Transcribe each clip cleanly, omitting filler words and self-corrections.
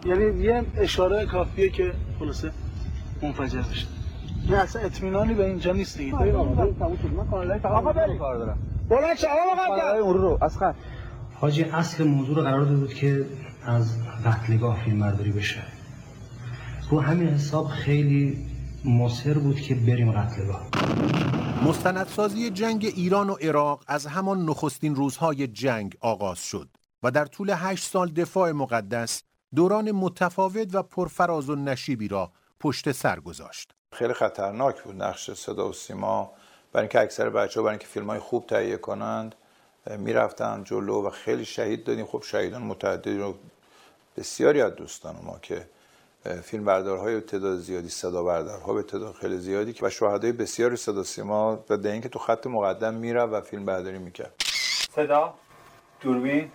یعنی یه اشاره کافیه که خلاصه منفجر بشه. نه اصلا اطمینانی به اینجا نیست دیگه. من کانالای فقط کار دارم. بلند شو آقا قبل رو اسخر. حاجی اصل موضوع رو قرار داده بود که از قتلگاه فیلم برداری بشه. رو همین حساب خیلی مصر بود که بریم قتلگاه. مستندسازی جنگ ایران و عراق از همان نخستین روزهای جنگ آغاز شد و در طول 8 سال دفاع مقدس دوران متفاوت و پرفراز و نشیبی را پشت سر گذاشت. خیلی خطرناک بود نقش صدا و سیما، برای اینکه اکثر بچه‌ها برای اینکه فیلم‌های خوب تهیه کنند میرفتن جلو و خیلی شهید دادیم. خب شهیدان متعددی رو بسیاری از دوستان ما که فیلم بردارهای تعداد زیادی، صدا بردارها به تعداد خیلی زیادی و شهدای بسیاری صدا سیما و در اینکه تو خط مقدم میره و فیلم برداری میکرد. صدا، دوربین،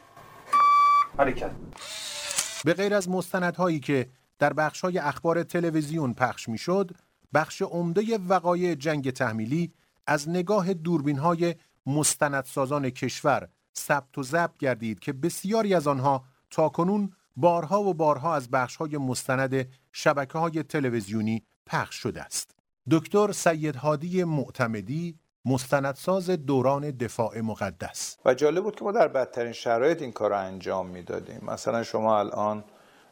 حرکت. به غیر از مستندهایی که در بخش‌های اخبار تلویزیون پخش میشد، بخش عمده وقایع جنگ تحمیلی از نگاه دوربین‌های مستندسازان کشور ثبت و ضبط گردید که بسیاری از آنها تاکنون بارها و بارها از بخش‌های مستند شبکه‌های تلویزیونی پخش شده است. دکتر سید هادی معتمدی، مستندساز دوران دفاع مقدس. و جالب بود که ما در بدترین شرایط این کار رو انجام میدادیم. مثلا شما الان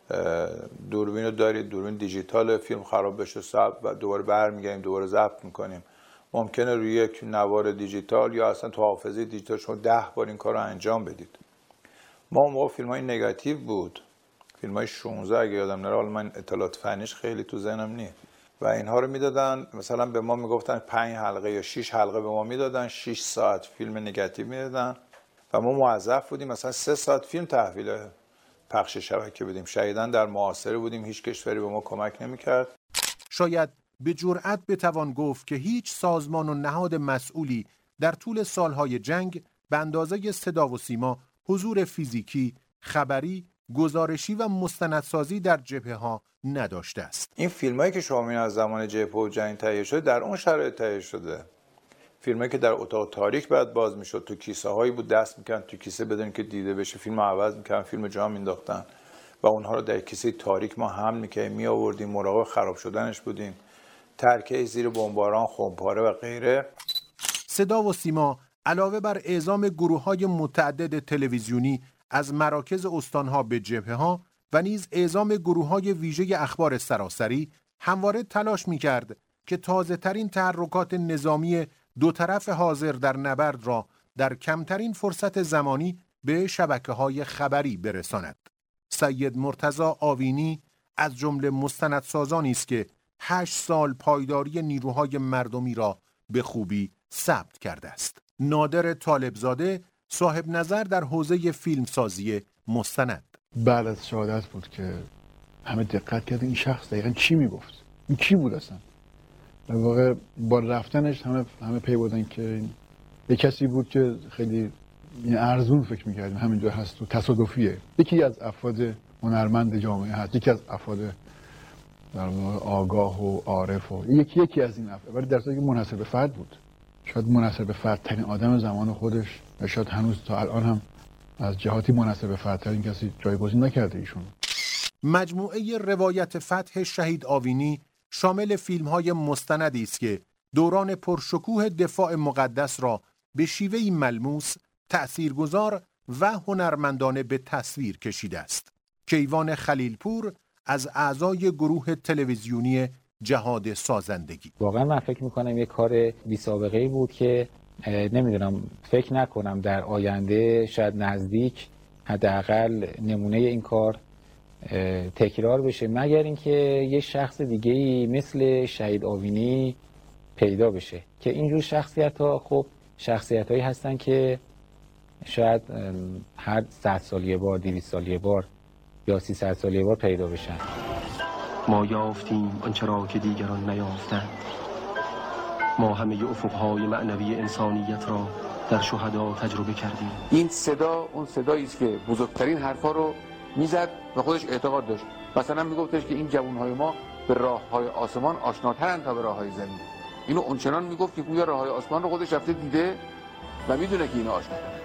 دوربین رو دارید، دوربین دیجیتال، فیلم خراب بشه و دوباره برمیگردیم دوباره ضبط میکنیم. ممکنه روی یک نوار دیجیتال یا اصلا تو حافظه دیجیتال شما 10 بار این کار رو انجام بدید. ما اون موقع فیلم‌های نگاتیو بود، فیلم‌های 16 اگه یادم نره، حالا من اطلاعات فنیش خیلی تو ذهنم نیست، و اینها رو میدادن. مثلا به ما میگفتن 5 حلقه یا 6 حلقه به ما میدادن، 6 ساعت فیلم نگاتیو میدادن و ما موظف بودیم مثلا 3 ساعت فیلم تحویل پخش شبکه بدیم. شایدن در محاصره بودیم، هیچ کشوری به ما کمک نمی‌کرد. شاید به جرئت بتوان گفت که هیچ سازمان و نهاد مسئولی در طول سالهای جنگ به اندازه صدا و سیما حضور فیزیکی، خبری، گزارشی و مستندسازی در جبهه‌ها نداشته است. این فیلمایی که شما می‌بینید از زمان جبهه و جنگ تهیه شده در اون شرایط تهیه شده. فیلمایی که در اتاق تاریک بعد باز میشد، تو کیسه هایی بود دست می‌کردن تو کیسه بدون که دیده بشه، فیلمو عوض می‌کردن، فیلم جا مینداختن و اونها رو در کیسه تاریک ما حمل می‌کردیم، می‌آوردیم، مراقب خراب شدنش بودیم. ترکه زیر بمباران، خمپاره و غیره. صدا و سیما علاوه بر اعزام گروه‌های متعدد تلویزیونی از مراکز استانها به جبهه‌ها و نیز اعزام گروه‌های ویژه اخبار سراسری، همواره تلاش می‌کرد که تازه‌ترین تحرکات نظامی دو طرف حاضر در نبرد را در کمترین فرصت زمانی به شبکه‌های خبری برساند. سید مرتضی آوینی از جمله مستندسازانی است که 8 سال پایداری نیروهای مردمی را به خوبی ثبت کرده است. نادر طالبزاده صاحب نظر در حوزه فیلمسازی مستند. بعد از شهادت بود که همه دقت کردن این شخص دقیقاً چی میگفت، این کی بود اصلا. در واقع با رفتنش همه پی بردن که یک کسی بود که خیلی ارزون فکر می‌کردیم همینجا هست و تصادفیه. یکی از افراد هنرمند جامعه هست، یکی از افراد در واقع آگاه و عارف و یکی از این افراد، ولی در صورتی که منحصر به فرد بود. شاید منحصر به فرد ترین آدم زمان خودش و شاید هنوز تا الان هم از جهاتی منحصر به فرد ترین کسی جایگزین نکرده ایشون. مجموعه روایت فتح شهید آوینی شامل فیلم‌های مستندی است که دوران پرشکوه دفاع مقدس را به شیوهی ملموس، تأثیرگذار و هنرمندانه به تصویر کشیده است. کیوان خلیلپور از اعضای گروه تلویزیونی جهاد سازندگی. واقعا من فکر میکنم یک کار بی سابقه‌ای بود که نمیدونم، فکر نکنم در آینده شاید نزدیک حداقل نمونه این کار تکرار بشه، مگر اینکه یه شخص دیگه‌ای مثل شهید آوینی پیدا بشه که اینجور شخصیت‌ها خب شخصیت‌هایی هستن که شاید هر 100 سال یه بار، 200 سال یه بار یا 300 سال یه بار پیدا بشن. ما یافتیم آنچه را که دیگران نیافتند. ما همه افق‌های معنوی انسانیت را در شهدا تجربه کردیم. این صدا اون صدایی است که بزرگترین حرفا رو میزد و خودش اعتقاد داشت. مثلا میگفتش که این جوانهای ما به راههای آسمان آشناترند تا به راههای زمین. اینو اونچنان میگفت که گویا راههای آسمان رو خودش رفته دیده و میدونه که اینا آشناترند.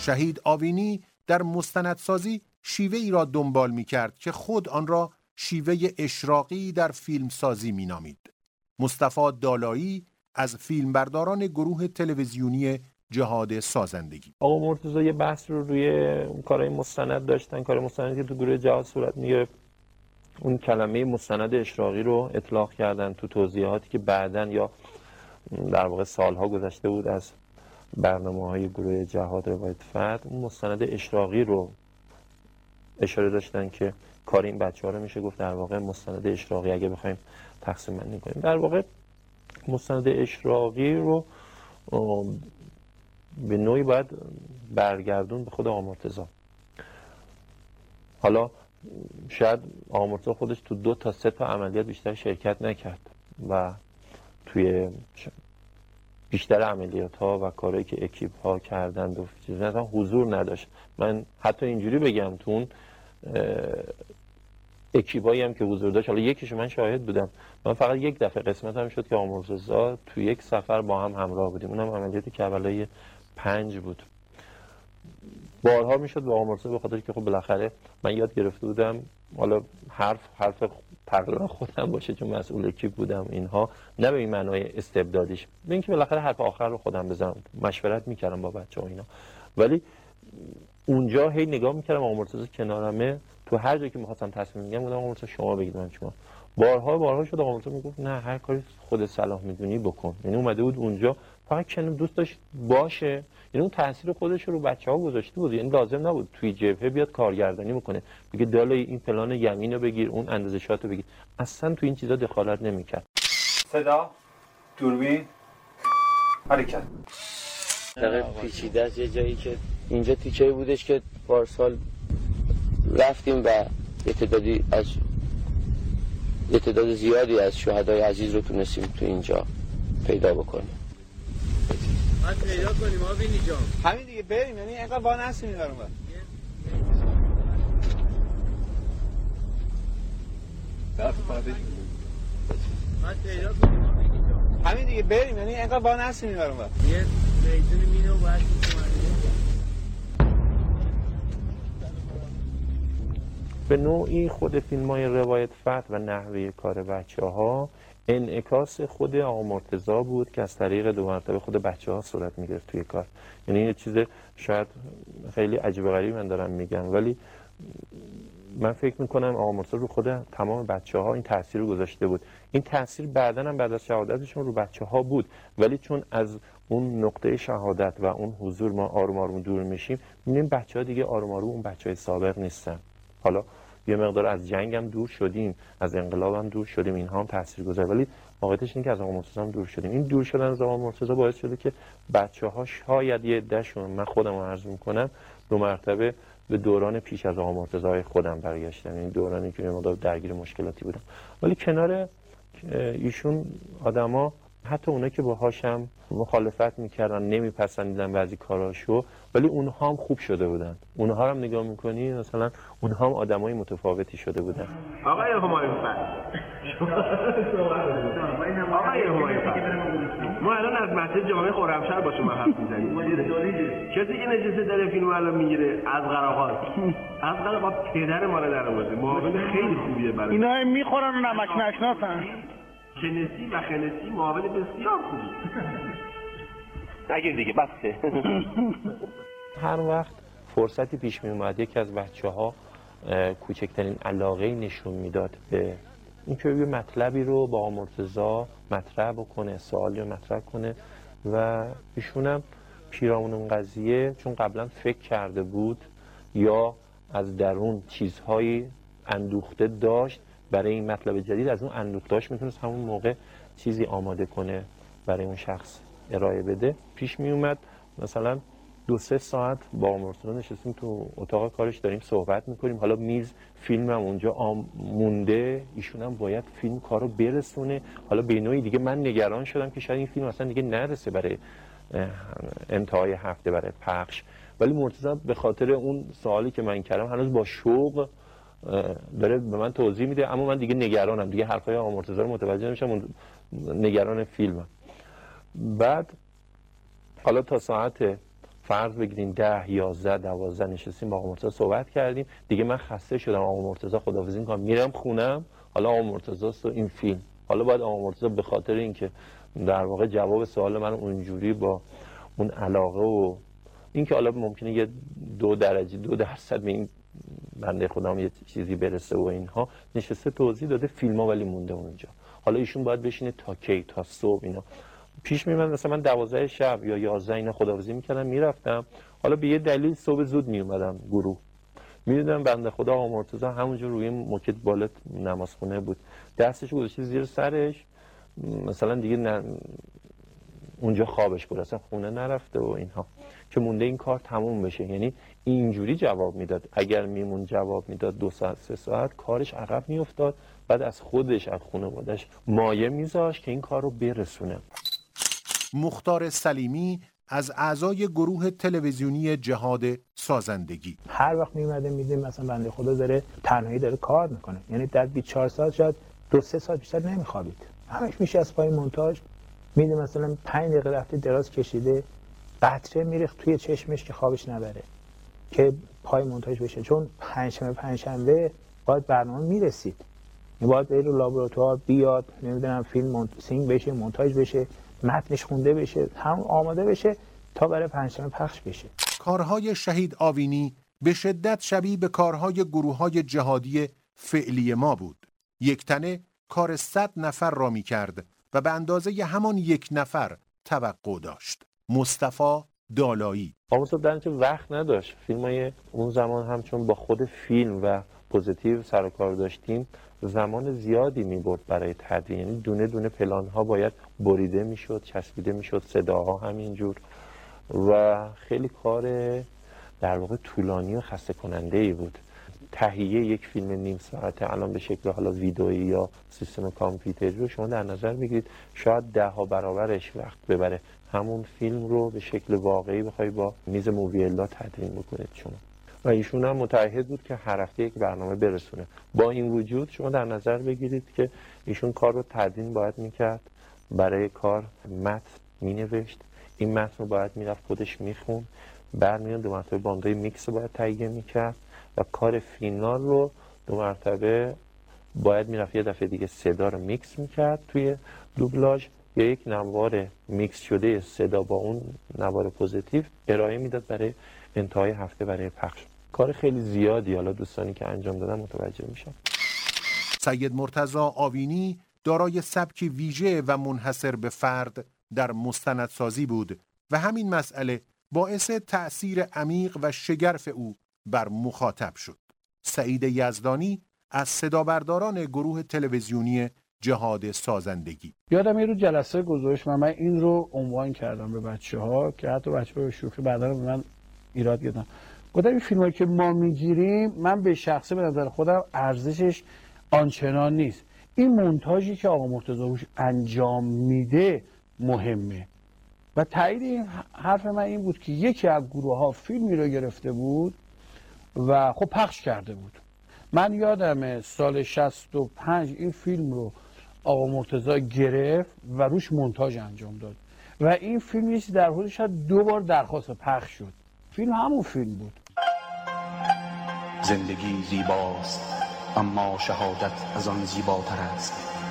شهید آوینی در مستندسازی شیوه ای را دنبال می کرد که خود آن را شیوه اشراقی در فیلمسازی می نامید. مصطفی دالایی از فیلمبرداران گروه تلویزیونی جهاد سازندگی. آقا مرتضی یه بحث رو روی اون کارهای مستند داشتن، کار مستندی که تو گروه جهاد صورت میگرفت. اون کلمه مستند اشراقی رو اطلاق کردن تو توضیحاتی که بعداً یا در واقع سالها گذشته بود از برنامه‌های گروه جهاد روایت فتح، اون مستند اشراقی رو اشاره داشتن که کار این بچه‌ها رو میشه گفت در واقع مستند اشراقی اگه بخوایم تقسیم بندی کنیم. در واقع مستند اشراقی رو به نوعی باید برگردون به خود آقا مرتضی. حالا شاید آقا مرتضی خودش تو 2 تا 3 تا عملیات بیشتر شرکت نکرد و توی بیشتر عملیات ها و کارهایی که اکیپ ها کردند و مثلا حضور نداشت. من حتی اینجوری بگم تو اون اکیپایی هم که حضور داشت، حالا یکیش من شاهد بودم، من فقط یک دفعه قسمت هم شد که آقا مرتضی تو یک سفر با هم همراه بودیم، اونم عملیات کربلای 5 بود. بارها میشد با آقا مرتضی به خاطر که خب بالاخره من یاد گرفته بودم، حالا حرف تقریبا خودم باشه چون مسئول اکیپ بودم اینها، نه به این معنای استبدادیش، به اینکه بالاخره حرف آخر رو خودم بزنم، مشورت میکردم با بچه‌ها اینا. ولی اونجا هی نگاه میکردم آقا مرتضی کنارمه، تو هر جایی که می‌خواستم تصمیم میگم بودم آقا مرتضی شما بگید من شما. بارها شد آقا مرتضی میگفت نه هر کاری خود صلاح میدونی بکن. یعنی اومده بود اونجا فقط کنه دوست داشت باشه، یعنی اون تاثیر خودش رو بچه‌ها گذاشته بود، یعنی لازم نبود توی جبهه بیاد کارگردانی بکنه بگه دالای این پلان یمین رو بگیر، اون اندازه‌شات رو بگیر، اصلا تو این چیزا دخالت نمی‌کرد. صدا، دوربین، حرکت. دقیقاً پیچیده است. یه جایی که اینجا تیکه‌ای بودش که پارسال رفتیم و تعداد زیادی از شهدای عزیز رو تونستیم تو اینجا پیدا بکنیم. باید پیدا کنیم آبینی جان. همین دیگه بریم، یعنی اینقدر با نسیم این برون. باید پیدا کنیم آبینی جان. همین دیگه بریم، یعنی اینقدر با نسیم این برون. یه میدون مینو باید به نوعی خود فیلم‌های روایت فتح و نحوه کار بچه‌ها انعکاس خود آقا مرتضی بود که از طریق 2 مرتبه خود بچه‌ها صورت می‌گرفت توی کار. یعنی یه چیز شاید خیلی عجیب و غریبی من دارم میگم، ولی من فکر می‌کنم آقا مرتضی رو خود تمام بچه‌ها این تاثیر رو گذاشته بود. این تاثیر بعداً هم بعد از شهادتشون رو بچه‌ها بود، ولی چون از اون نقطه شهادت و اون حضور ما آروم آروم دور میشیم، می‌بینیم بچه‌ها دیگه آروم آروم اون بچه‌های سابق نیستن. حالا یه مقدار از جنگ هم دور شدیم، از انقلاب هم دور شدیم، اینها هم تاثیرگذار، ولی واقعیتش اینه که از آقا مرتضی هم دور شدیم. این دور شدن از آقا مرتضی باعث شده که بچه‌ها شاید یه عده‌شون، من خودم رو عرض می‌کنم، 2 مرتبه به دوران پیش از آقا مرتضی خودم برگشتم، این دورانی که مقدار درگیر مشکلاتی بودم. ولی کنار ایشون آدما، حتی اونا که باهاشم مخالفت میکردن، نمیپسندیدن بعضی کاراشو، ولی اونها هم خوب شده بودن. اونها هم نگاه میکنی مثلا اونها هم آدمای متفاوتی شده بودن. آقای همایون ما الان از مسجد جامع خرمشهر با شما حرف میزنیم. کسی که نشسته داره فیلم الان میگیره از قراقات پدر ما رو در آورده، معاون خیلی خوبیه برای اینا میخورن و نمک نشناسن. کنسی و خنسی معاون بسیار خوبی. نگیر دیگه بسته. هر وقت فرصتی پیش می اومد یکی از بچه‌ها کوچکترین علاقه‌ای نشون میداد به اینکه یه مطلبی رو با مرتضی مطرح بکنه، سوالی رو مطرح کنه، و ایشونم پیرامون اون قضیه چون قبلا فکر کرده بود یا از درون چیزهایی اندوخته داشت برای این مطلب جدید، از اون اندوختهاش میتونست همون موقع چیزی آماده کنه برای اون شخص ارائه بده. پیش می اومد مثلا 2-3 ساعت با مرتضی نشستیم تو اتاق کارش داریم صحبت میکنیم، حالا میز فیلم هم اونجا مونده، ایشون هم باید فیلم کارو برسونه. حالا به نوعی دیگه من نگران شدم که شاید این فیلم اصلا دیگه نرسه برای انتهای هفته برای پخش، ولی مرتضی به خاطر اون سوالی که من کردم هنوز با شوق داره به من توضیح میده، اما من دیگه نگرانم، دیگه حرفای آقا مرتضی رو متوجه نمیشم، نگران فیلمم. بعد حالا تا ساعت فرض بگیرین 10 11 12 نشستیم با آقا مرتضی صحبت کردیم، دیگه من خسته شدم آقا مرتضی خداحافظی می‌کنم میرم خونم، حالا آقا مرتضی و این فیلم، حالا باید آقا مرتضی به خاطر اینکه در واقع جواب سوال من اونجوری با اون علاقه و اینکه حالا ممکنه یه 2% به این بنده خودم یه چیزی برسه و اینها نشسته توضیح داده، فیلم‌ها ولی مونده اونجا. حالا ایشون باید بشینه تا کی، تا صبح اینا. پیش می‌اومد مثلا من 12 شب یا 11 اینا خداحافظی می‌کردم میرفتم، حالا به یه دلیل صبح زود میومدم گروه. می‌دیدم بنده خدا آقا مرتضی همونجا روی موکت بالت نمازخونه بود، دستش گذاشته زیر سرش، مثلا دیگه اونجا خوابش بود، اصلا خونه نرفته و اینها، که مونده این کار تموم بشه. یعنی اینجوری جواب میداد، اگر میمون جواب میداد 2 ساعت 3 ساعت کارش عقب میافتاد، بعد از خودش از خانواده‌اش مایه میذاشت که این کار رو برسونه. مختار سلیمی از اعضای گروه تلویزیونی جهاد سازندگی. هر وقت میومده میدیم مثلا بنده خدا داره تنهایی داره کار میکنه، یعنی در 24 ساعت شاید 2-3 ساعت بیشتر نمیخوابید، همش میشه از پای مونتاژ میده، مثلا 5 دقیقه رفته دراز کشیده قطره میریخت توی چشمش که خوابش نبره که پای مونتاژ بشه، چون پنجشنبه باید برنامه میرسید، باید بره رو لابراتوار بیاد، نمیدونم فیلم سینگ بشه، مونتاژ بشه، متنش خونده بشه، هم آماده بشه تا برای پنجشنبه پخش بشه. کارهای شهید آوینی به شدت شبیه به کارهای گروه‌های جهادی فعلی ما بود. یک تنه کار 100 نفر را می کرد و به اندازه همان 1 نفر توقع داشت. مصطفی دالایی. آقا مصطفی وقت نداشت، فیلمای اون زمان هم چون با خود فیلم و پوزیتیو سر و کار داشتیم، زمان زیادی می‌برد برای تدوین، یعنی دونه دونه پلان‌ها باید بریده میشد، چسبیده میشد، صداها همینجور، و خیلی کار در واقع طولانی و خسته کننده‌ای بود. تهیه یک فیلم نیم ساعته الان به شکل حالا ویدئویی یا سیستم کامپیوتری رو شما در نظر میگیرید شاید 10 برابرش وقت ببره همون فیلم رو به شکل واقعی بخوای با میز موویلا تدوین بکنید شما. و ایشون هم متعهد بود که هر هفته یک برنامه برسونه. با این وجود شما در نظر بگیرید که ایشون کار رو تدوین باید میکرد، برای کار متن مینوشت، این متن رو باید میرفت خودش میخون، برمیاد 2 مرتبه باندای میکس رو باید تهیه میکرد و کار فینال رو 2 مرتبه باید میرفت یه دفعه دیگه صدا رو میکس میکرد توی دوبلاژ، یا یک نوار میکس شده صدا با اون نوار پوزیتیو ارائه میداد برای انتهای هفته برای پخش. کار خیلی زیادی، حالا دوستانی که انجام دادن متوجه میشن. سید مرتضی آوینی دارای سبکی ویژه و منحصر به فرد در مستندسازی بود و همین مسئله باعث تأثیر عمیق و شگرف او بر مخاطب شد. سعید یزدانی از صدابرداران گروه تلویزیونی جهاد سازندگی. یادم یه رو جلسه گذاشت من این رو عنوان کردم به بچه‌ها که حتی بچه‌ها به شوخی بعدا به من ایراد گرفتن. گفتم این فیلمایی که ما میگیریم من به شخصه به نظر خودم ارزشش آنچنان نیست. این مونتاژی که آقا مرتضی روش انجام میده مهمه. و تایید این حرف من این بود که یکی از گروه‌ها فیلمی رو گرفته بود و خب پخش کرده بود. من یادم سال 65 این فیلم رو آقا مرتضی گرفت و روش مونتاژ انجام داد و این فیلم یه چیزی در حدود شاید 2 بار درخواست پخش شد. فیلم همون فیلم بود. زندگی زیباست اما شهادت از آن زیباتر است.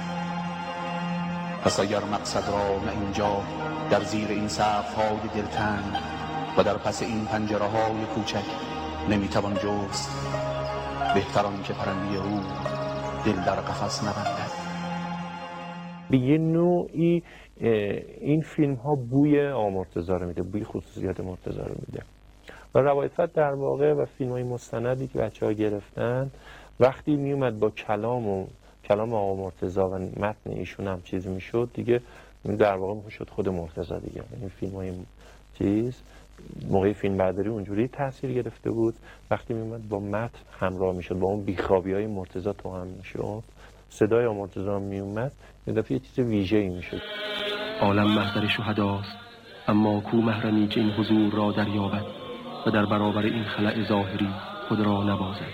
پس اگر مقصد را نه اینجا در زیر این سقف‌های دلتنگ و در پس این پنجره‌های کوچک نمیتوان جست، بهتران که پرنده او دل در قفس نبندد. به یه نوعی این فیلم ها بوی آقا مرتضی رو میده، بوی خصوصیات مرتضی رو میده. و روایت فتح در واقع و فیلم های مستندی که بچه ها گرفتن وقتی میومد با کلام آقا مرتضی و متن ایشون هم چیز میشد دیگه در واقع میشد خود مرتضی دیگه. این فیلم های موقع فیلم برداری اونجوری تاثیر گرفته بود، وقتی میومد با متن همراه میشد، با اون بیخوابی های مرتضی توأم میشد، صدای مرتضی میومد، یه دفعه یه چیز ویژه‌ای میشد. عالم محضر شهداست، اما کو محرمی که این حضور را دریابد و در برابر این خلأ ظاهری خود را نبازد.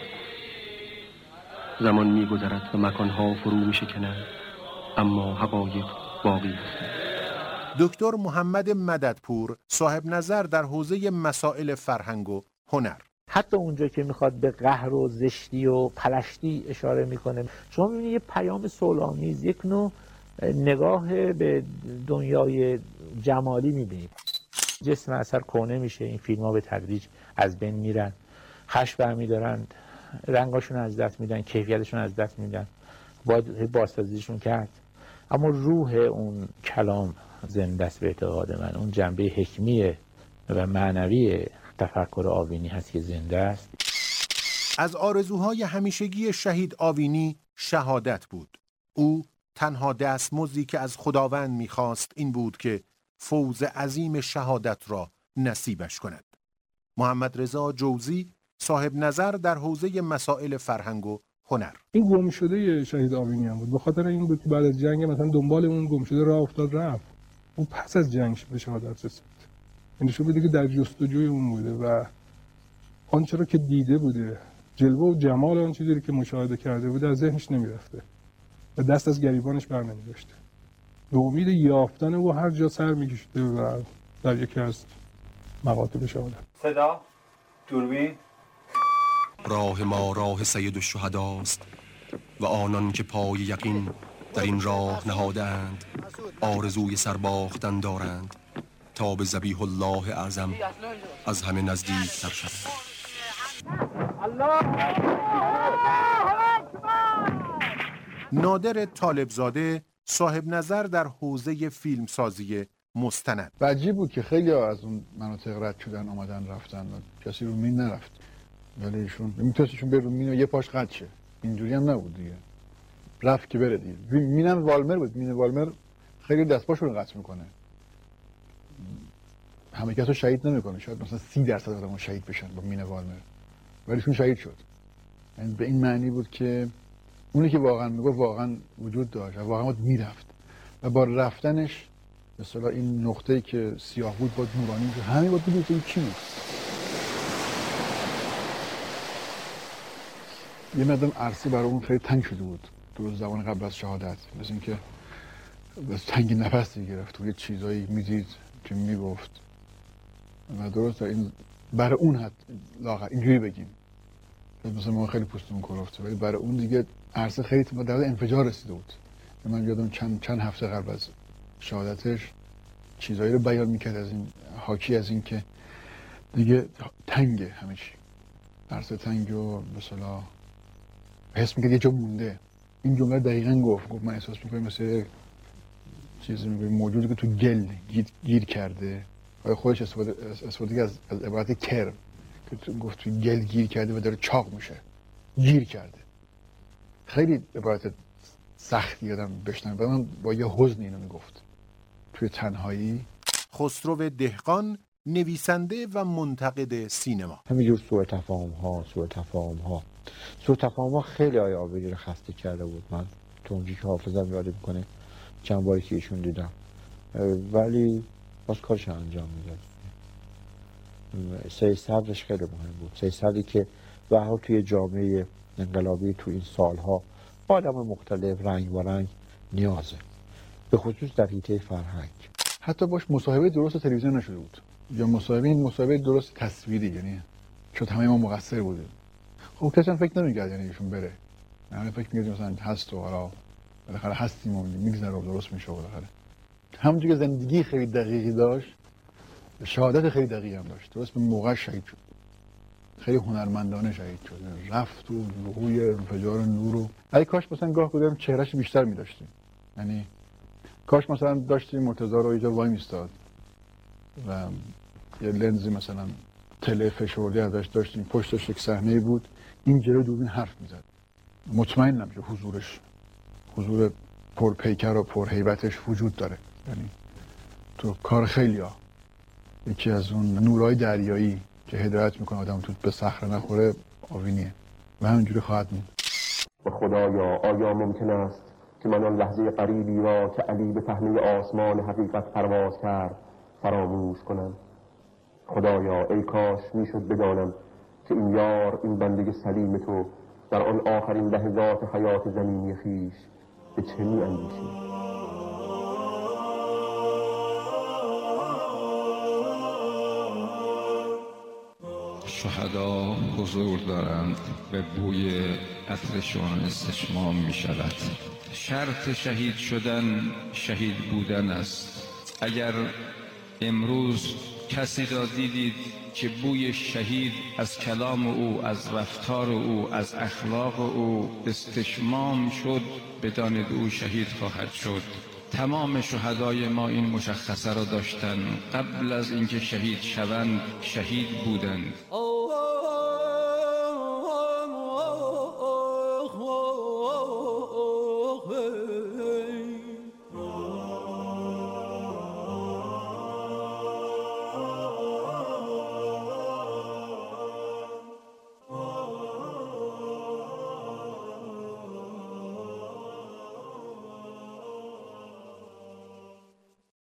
زمان میگذرد و مکانها فرو میشکنند، اما حقایق باقی هستند. دکتر محمد مددپور صاحب نظر در حوزه مسائل فرهنگ و هنر. حتی اونجا که میخواد به قهر و زشتی و پلشتی اشاره میکنه، شما میبینید یه پیام صلح‌آمیز، یک نوع نگاه به دنیای جمالی میبینید. جسم اثر کهنه میشه، این فیلم ها به تدریج از بین میرن، خشم برمیدارن، رنگاشون از دست میدن، کیفیتشون از دست میدن، باید بازسازیشون کرد. اما روح اون کلام زنده است به اعتقاد من. اون جنبه حکمی و معنوی تفکر آوینی هست که زنده است. از آرزوهای همیشگی شهید آوینی شهادت بود. او تنها دستمزدی که از خداوند میخواست این بود که فوز عظیم شهادت را نصیبش کند. محمد رضا جوزی صاحب نظر در حوزه مسائل فرهنگ و هنر. این گم شده شهید آوینی هم بود. به خاطر این بود که بعد از جنگ مثلا دنبال اون گم شده راه افتاد رفت. اون پس از جنگ به شهادت رسید. این نشون میده که در جستجوی اون بوده و آنچه را که دیده بوده، جلوه و جمال آن چیزی که مشاهده کرده بوده از ذهنش نمیرفته و دست از گریبانش بر نمی‌داشته. به امید یافتن او هر جا سر می‌کشیده و در یکی از مقاطع شهادت. صدا، دوربین. راه ما راه سید الشهداست و آنان که پای یقین در این راه نهادند آرزوی سرباختن دارند تا به ذبیح الله اعظم از همه نزدیک تر شد. نادر طالبزاده صاحب نظر در حوزه فیلمسازی مستند. و عجیب بود که خیلی از اون مناطق رد شدن آمدن رفتن و کسی رو مین نرفت، ولی ایشون میتونستشون بره رو مین و یه پاش قطع شه. اینجوری هم نبود دیگه، رفت که بره دیگه. مینم والمر بود. مین والمر خیلی دستپاشون رو قطع میکنه، همه کسو شهید نمیکنه، شاید مثلا 30% آدم‌ها شهید بشن با مین والمر، ولی ایشون شهید شد. یعنی به این معنی بود که اونی که واقعا میگفت واقعا وجود داشت و واقعا میرفت و با رفتنش به اصطلاح این نقطه‌ای که سیاه بود با نورانی میشه. همه بود بدون که چی بود. یه مقدار عرصه برای اون خیلی تنگ شده بود تو زمان قبل از شهادت، مثل اینکه بس تنگ نفس گرفت و یه چیزایی میدید که میگفت و درست این برای اون حد لاغر اینجوری بگیم مثلا ما خیلی پوستمون کلفته، ولی برای اون دیگه عرصه خیلی در حد انفجار رسیده بود. من یادم چند هفته قبل از شهادتش چیزایی رو بیان میکرد از این حاکی از این که دیگه تنگه، همه چی عرصه تنگ و مثلا حس میکرد یه جا مونده. این جمله دقیقاً گفت من احساس میکنم مثل چیزی میگم موجودی که تو گل گیر کرده و خودش استفاده از عبارت کرم که تو گفت تو گل گیر کرده و داره چاق میشه، گیر کرده. خیلی عبارت سختی آدم بشنوه و من با یه حزن اینو میگفت توی تنهایی. خسرو دهقان نویسنده و منتقد سینما. همینجور سوء تفاهم ها خیلی آقای عابدی رو خسته کرده بود. من تو اونجایی که حافظم یاد میکنه چند باری که ایشون دیدم، ولی باز کارش انجام میداد. سید صدرش خیلی مهم بود. سید صدری که به هر حال توی جامعه انقلابی تو این سالها آدم مختلف رنگ و رنگ نیازه، به خصوص در حیطه فرهنگ. حتی باش مصاحبه درست تلویزیون نشده بود یا مصاحبه درست تصویری، یعنی شاید همه ما مقصر بودیم. خب کسی فکر نمی‌کرد یعنی ایشون بره، همه فکر می‌کردیم مثلا هست و حالا بالاخره هستیم و میگذره و درست میشه. بالاخره همونجوری که زندگی خیلی دقیقی داشت، شهادت خیلی دقیقی هم داشت. درست به موقع شهید شد، خیلی هنرمندانه شهید شد، رفت و روی انفجار نور رو ای کاش مثلا گاه بودم چهرهش بیشتر می‌داشتیم، یعنی کاش مثلا داشتیم مرتضی رو اینجا وای میستاد و یه لنزی مثلا تله فشرده ازش داشتیم، پشتش یک صحنه بود این جلو دوربین حرف میزد. مطمئنم که حضور پرپیکر و پرهیبتش وجود داره. یعنی تو کار خیلیا یکی از اون نورهای دریایی که هدایت میکنه آدم تو به صخره نخوره آوینیه و همینجوری خواهد موند. خدایا آیا ممکن است که من آن لحظه قریبی را که علی به پهنه آسمان حقیقت پرواز کرد فراموش کنم؟ خدایا ای کاش میشد بدانم که این یار، این بنده سلیم تو در آن آخرین لحظات حیات زمینی خویش به چه می اندیشید. شهدا حضور دارند و بوی عطرشان استشمام می شود. شرط شهید شدن شهید بودن است. اگر امروز کسی را دیدید که بوی شهید از کلام او، از رفتار او، از اخلاق او استشمام شد، بدانید او شهید خواهد شد. تمام شهدای ما این مشخصه را داشتند، قبل از اینکه شهید شوند شهید بودند.